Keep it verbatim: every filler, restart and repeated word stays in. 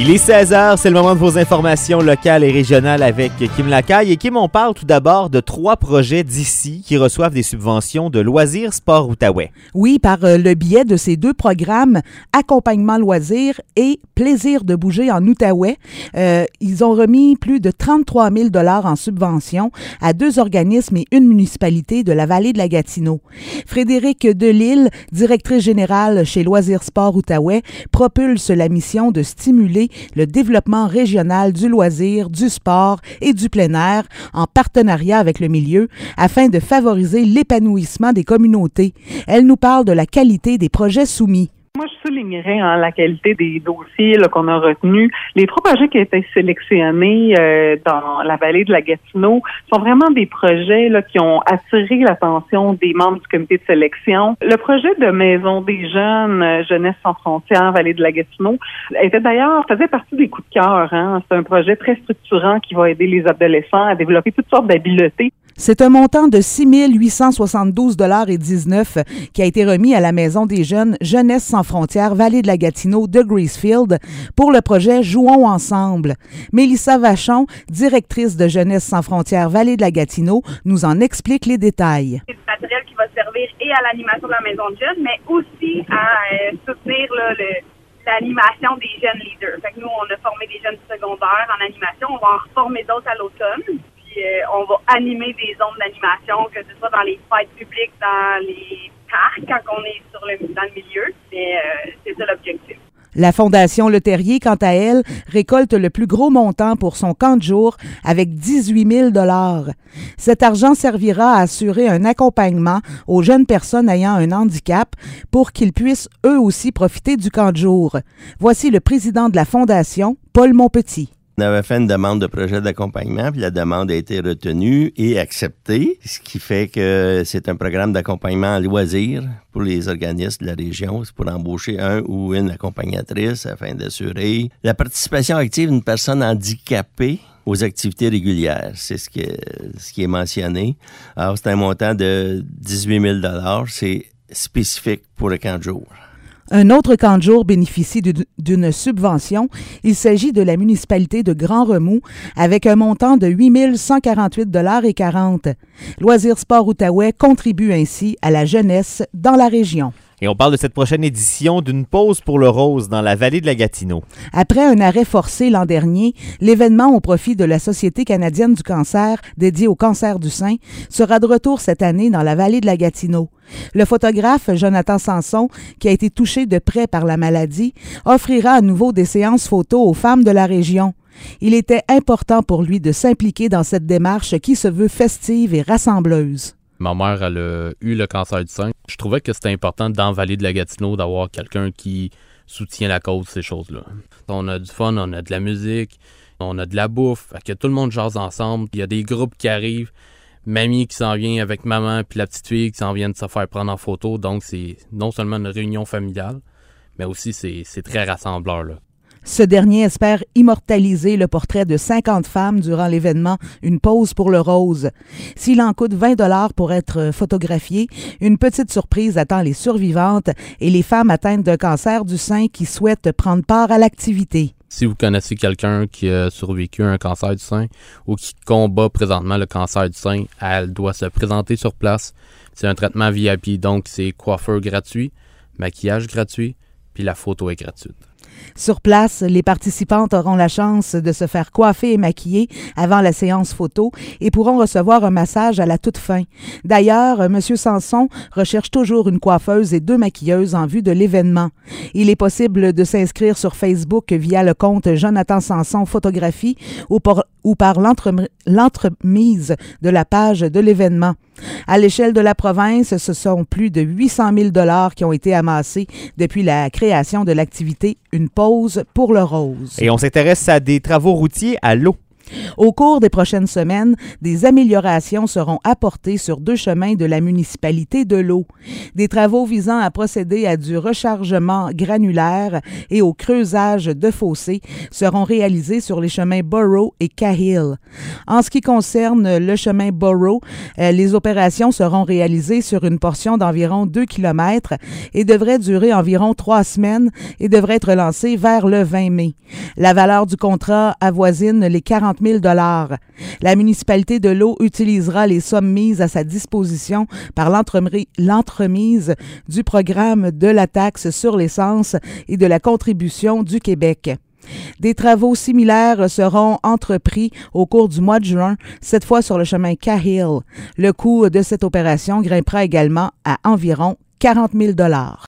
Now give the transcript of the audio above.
Il est seize heures, c'est le moment de vos informations locales et régionales avec Kim Lacaille. Et Kim, on parle tout d'abord de trois projets d'ici qui reçoivent des subventions de Loisirs Sport Outaouais. Oui, par le biais de ces deux programmes, Accompagnement loisirs et Plaisir de bouger en Outaouais. Euh, ils ont remis plus de trente-trois mille dollars en subventions à deux organismes et une municipalité de la vallée de la Gatineau. Frédéric Delisle, directrice générale chez Loisirs Sport Outaouais, propulse la mission de stimuler le développement régional du loisir, du sport et du plein air en partenariat avec le milieu afin de favoriser l'épanouissement des communautés. Elle nous parle de la qualité des projets soumis. Moi, je soulignerais hein, la qualité des dossiers là, qu'on a retenus. Les trois projets qui ont été sélectionnés euh, dans la vallée de la Gatineau sont vraiment des projets là, qui ont attiré l'attention des membres du comité de sélection. Le projet de Maison des jeunes, euh, Jeunesse sans frontières, vallée de la Gatineau, était d'ailleurs, faisait partie des coups de cœur. Hein. C'est un projet très structurant qui va aider les adolescents à développer toutes sortes d'habiletés. C'est un montant de six mille huit cent soixante-douze dollars et dix-neuf qui a été remis à la Maison des jeunes Jeunesse sans frontières Vallée de la Gatineau de Gracefield pour le projet Jouons ensemble. Mélissa Vachon, directrice de Jeunesse sans frontières Vallée de la Gatineau, nous en explique les détails. C'est du matériel qui va servir et à l'animation de la Maison de jeunes, mais aussi à euh, soutenir là, le, l'animation des jeunes leaders. Fait que nous, on a formé des jeunes secondaires en animation, on va en reformer d'autres à l'automne. Euh, on va animer des zones d'animation, que ce soit dans les fêtes publiques, dans les parcs, quand on est sur le, dans le milieu. Mais euh, c'est ça l'objectif. La Fondation Le Terrier, quant à elle, récolte le plus gros montant pour son camp de jour avec dix-huit mille dollars. Cet argent servira à assurer un accompagnement aux jeunes personnes ayant un handicap pour qu'ils puissent eux aussi profiter du camp de jour. Voici le président de la Fondation, Paul Monpetit. On avait fait une demande de projet d'accompagnement, puis la demande a été retenue et acceptée, ce qui fait que c'est un programme d'accompagnement en loisirs pour les organismes de la région. C'est pour embaucher un ou une accompagnatrice afin d'assurer la participation active d'une personne handicapée aux activités régulières. C'est ce qui est, ce qui est mentionné. Alors, c'est un montant de dix-huit mille dollars. C'est spécifique pour le camp de jour. Un autre camp de jour bénéficie d'une subvention. Il s'agit de la municipalité de Grand-Remous avec un montant de huit mille cent quarante-huit dollars et quarante. Loisirs Sport Outaouais contribue ainsi à la jeunesse dans la région. Et on parle de cette prochaine édition d'une pause pour le rose dans la vallée de la Gatineau. Après un arrêt forcé l'an dernier, l'événement au profit de la Société canadienne du cancer, dédié au cancer du sein, sera de retour cette année dans la vallée de la Gatineau. Le photographe Jonathan Sanson, qui a été touché de près par la maladie, offrira à nouveau des séances photos aux femmes de la région. Il était important pour lui de s'impliquer dans cette démarche qui se veut festive et rassembleuse. Ma mère, elle a eu le cancer du sein. Je trouvais que c'était important dans la vallée de la Gatineau d'avoir quelqu'un qui soutient la cause, ces choses-là. On a du fun, on a de la musique, on a de la bouffe, fait que tout le monde jase ensemble. Il y a des groupes qui arrivent, mamie qui s'en vient avec maman, puis la petite fille qui s'en vient de se faire prendre en photo. Donc, c'est non seulement une réunion familiale, mais aussi c'est, c'est très rassembleur, là. Ce dernier espère immortaliser le portrait de cinquante femmes durant l'événement Une pause pour le rose. S'il en coûte vingt dollars pour être photographié, une petite surprise attend les survivantes et les femmes atteintes d'un cancer du sein qui souhaitent prendre part à l'activité. Si vous connaissez quelqu'un qui a survécu à un cancer du sein ou qui combat présentement le cancer du sein, elle doit se présenter sur place. C'est un traitement V I P, donc c'est coiffeur gratuit, maquillage gratuit, puis la photo est gratuite. Sur place, les participantes auront la chance de se faire coiffer et maquiller avant la séance photo et pourront recevoir un massage à la toute fin. D'ailleurs, M. Sanson recherche toujours une coiffeuse et deux maquilleuses en vue de l'événement. Il est possible de s'inscrire sur Facebook via le compte Jonathan Sanson Photographie ou par, ou par l'entre, l'entremise de la page de l'événement. À l'échelle de la province, ce sont plus de huit cent mille dollars qui ont été amassés depuis la création de l'activité Une pause pour le rose. Et on s'intéresse à des travaux routiers à l'eau. Au cours des prochaines semaines, des améliorations seront apportées sur deux chemins de la municipalité de l'eau. Des travaux visant à procéder à du rechargement granulaire et au creusage de fossés seront réalisés sur les chemins Borough et Cahill. En ce qui concerne le chemin Borough, euh, les opérations seront réalisées sur une portion d'environ deux kilomètres et devraient durer environ trois semaines et devraient être lancées vers le vingt mai. La valeur du contrat avoisine les quarante mille dollars. La municipalité de l'eau utilisera les sommes mises à sa disposition par l'entremi- l'entremise du programme de la taxe sur l'essence et de la contribution du Québec. Des travaux similaires seront entrepris au cours du mois de juin, cette fois sur le chemin Cahill. Le coût de cette opération grimpera également à environ quarante mille dollars.